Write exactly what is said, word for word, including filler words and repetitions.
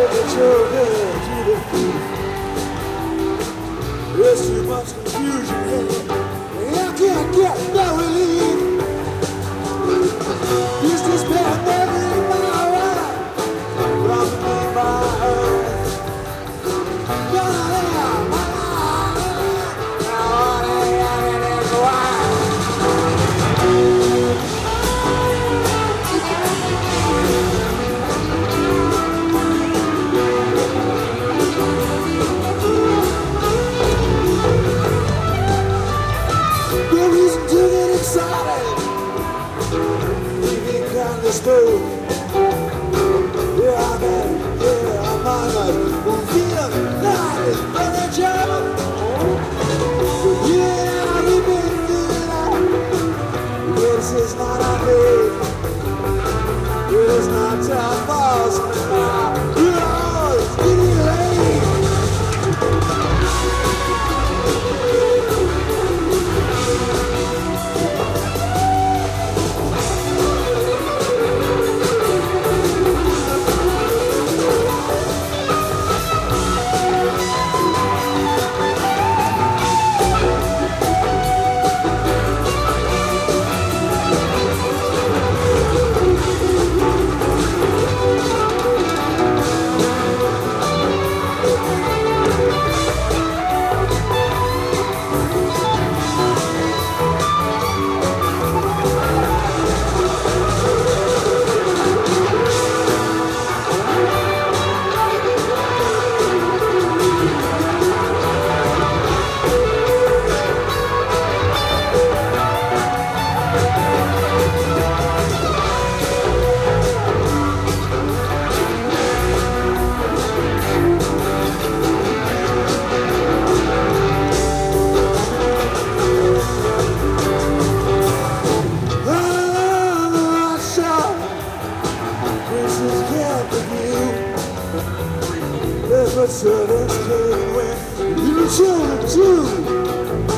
There's too much confusion here, and I can't get no relief. Is this pandemic my right? Robbing me my earth. Gonna live my life. Now all I is wild. No reason to get excited. Leaving kind of spoon. Yeah, I'm at it. Yeah, I'm on it. We'll feel like it's better job. But yeah, we've been doing that. This is not a day. It's not time for us now. Oh, it's getting late. But servants came when you children too.